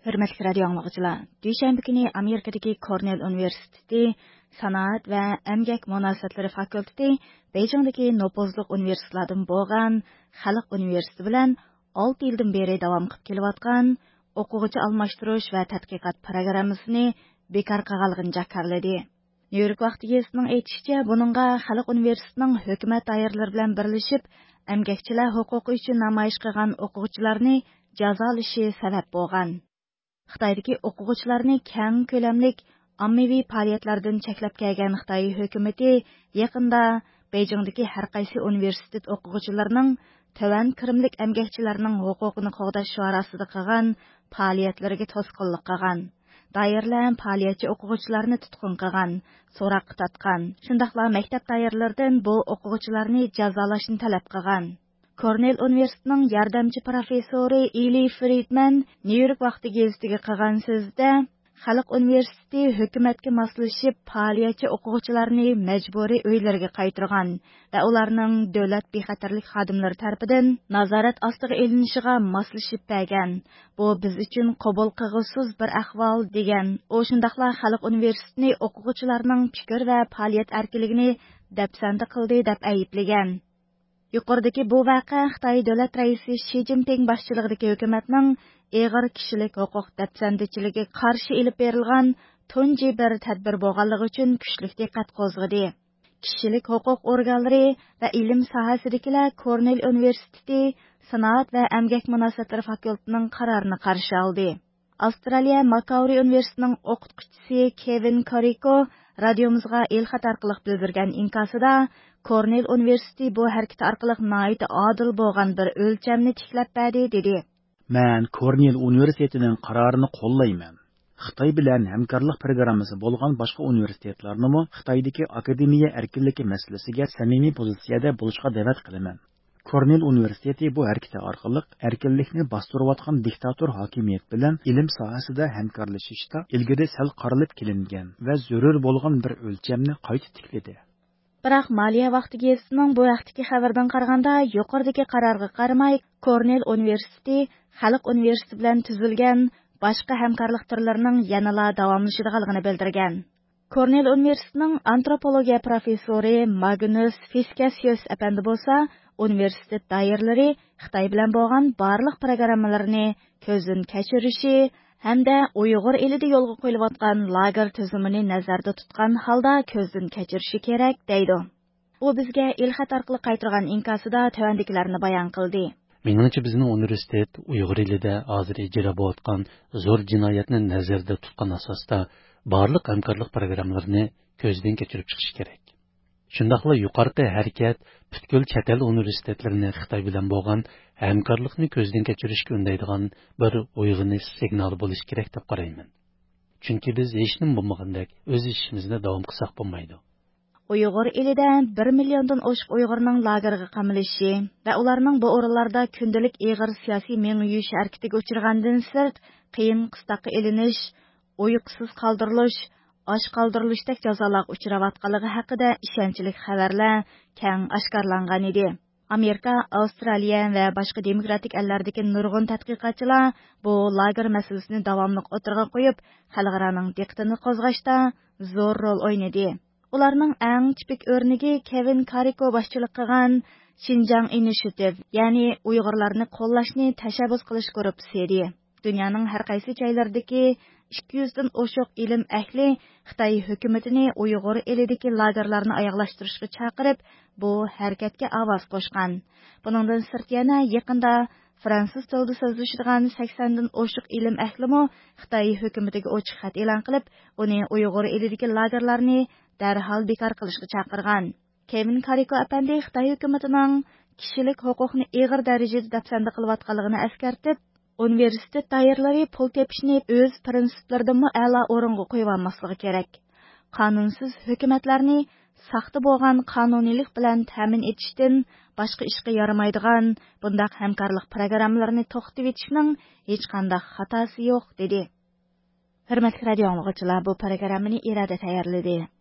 Hürmetli radio anlıqçılar, Düşənbə günü Amerikadakı Cornell Universiteti Sanoat və Əmgək Münasibətləri Fakülteti Beijingdagi nopozluq universitetlardan bo'lgan Xalq Universiteti bilan 6 yildan beri davom qilib kelayotgan o'quvchi almashtirish va tadqiqot programmasini bekor qilganligini jakarladi. Nyu-York vaqti gezitining aytishicha, buningga Xalq Universitetining hukumat doiralari bilan birlashib, əmgəkçilər huquqi uchun namoyish qilgan o'quvchilarni jazolashi sabab bo'lgan. Xitoydagi o'quvchilarni keng ko'lamlik ommaviy faoliyatlardan cheklab kelgan Xitoy hukumati yaqinda Beijingdagi har qaysi universitet o'quvchilarining tovan kirimlik əmgəkçilərning huquqini qo'g'dash chorasida qilgan faoliyatlariga to'sqinlik qilgan. Doirlar faoliyatchi o'quvchilarni tutqun qilgan, so'roqqa tortgan. Shundaqla maktab doiralaridan bu o'quvchilarni jazolashni talab qilgan. Cornell Universitetining yordamchi professori Eli Friedman Nyu-York vaqti gezitiga qilgan so'zda Xalq Universiteti hukumatga moslashib faoliyatchi o'quvchilarni majburiy uylariga qaytargan va ularning davlat bexatarlik xodimlari tarafidan nazorat ostiga elinishiga moslashib bergan. Bu biz uchun qabul qilg'usiz bir ahvol degan. U shundaqla Xalq Universitetini o'quvchilarning fikr va faoliyat erkinligini dafsanda qildi deb ayblagan. Yuqoridagi bu vaqa Xitoy davlat raisi Xi Jinping boshchiligidagi hukumatning ig'ir kishilik huquq dafsandichiligiga qarshi ilib berilgan tunji bir tadbir bo'lganligi uchun kuchli diqqat qo'zg'adi. Kishilik huquq organlari va ilm sohasidagilar Cornell Universiteti Sanoat va Əmgək Münasibətləri Fakültetining qarorini qarshi oldi. Avstraliya Macquarie Universitetining o'qituvchisi Kevin Carrico radiomizga el-xat orqali bildirgan inkosida Cornell Universiteti bu harakat orqali nihoyat odil bo'lgan bir o'lchamni tiklab berdi dedi. Men Cornell Universitetining qarorini qo'llayman. Xitoy bilan hamkorlik programmasi bo'lgan boshqa universitetlarni Xitoydagi akademiya erkinligi masalasiga samimiy pozitsiyada bo'lishga da'vat qilaman. Cornell Universiteti bu harakati orqali erkinlikni bostirayotgan diktator hokimiyat bilan ilm sohasida hamkorlashishda ilgari sal qarilib kelingan va zarur bo'lgan bir o'lchamni qayta tikladi. Biroq Maliya vaqti gezitining bu vaqtdagi xabardan qaraganda yuqoridagi qarorga qaramay Cornell Universiteti Xalq Universiteti bilan tuzilgan boshqa hamkorlik turlarining yanada davomlashadiganligini bildirgan. Cornell Universitetining antropologiya professori Magnus Fiskasius apandi bo'lsa, universitet doiralari Xitoy bilan bo'lgan barliq programmalarni ko'zdan kechirishi hamda Uyg'ur elida yo'lga qo'yilayotgan lager tizimini nazarda tutgan holda ko'zdan kechirishi kerak deydi. U bizga el-xat orqali qaytargan inkosida tovandikilarni bayon qildi. Meningcha bizning universitet Uyg'ur elida hozir ijro bo'layotgan zo'r jinoyatni nazarda tutgan asosda barliq hamkorlik programmalarini ko'zdan kechirib chiqish kerak. Shundaqla yuqorqi harakat butkul chet el universitetlarini Xitoy bilan bo'lgan hamkorlikni ko'zdan kechirishga undaydigan bir uyg'unish signali bo'lishi kerak deb qarayman. Chunki biz hech nima bo'lmagandek o'z ishimizni davom qilsak bo'lmaydi. Uyg'ur elida 1 milliondan oshiq Uyg'urning lagerga qamalishi va ularning bu o'rinlarda kundalik ig'ir siyosiy meng'uyish harakatiga uchragandan sirt qiyin qistoqqa elinish, uyqusiz qoldirilish, osh qoldirilishdak jazolarga uchrayotganligi haqida ishonchli xabarlar keng oshkorlangan edi. Amerika, Avstraliya va boshqa demokratik ellardagi nurg'un tadqiqotchilar bu lager masalasini davomli o'tirg'a qo'yib, xalqaroning diqqatini qo'zg'ashda zo'r rol o'ynadi. Ularning eng tipik o'rnigi Kevin Carrico boshchilik qilgan Xinjiang Initiative, ya'ni Uyg'urlarni qo'llashni tashabbus qilish korrupsiyasi. Dunyoning har qaysi joylaridagi 200 dan oshiq ilm ahli Xitoy hukumatini Uyg'ur elidagi lagerlarni oyoqlashtirishga chaqirib, bu harakatga ovoz qo'shgan. Buningdan sirt yana yaqinda fransuz tilida so'zlashadigan 80 dan oshiq ilm ahlimi Xitoy hukumatiga ochiq xat e'lon qilib, uni Uyg'ur elidagi lagerlarni darhol bekor qilishga chaqirgan. Kevin Carrico apandi Xitoy hukumatining kishilik huquqni ig'ir darajada dafsanda qilayotganligini eskartib, universitet doiralari pul tepishni o'z prinsiplaridan a'lo o'ringa qo'yib olmasligi kerak. Qonunsiz hukumatlarni saxta bo'lgan qonuniylik bilan ta'min etishdan boshqa ishga yaramaydigan bundaq hamkorlik programmalarini to'xtatib etishning hech qanday xatosi yo'q dedi. Hurmatli radio anglag'uchilar, bu programmani Irada tayyorladi.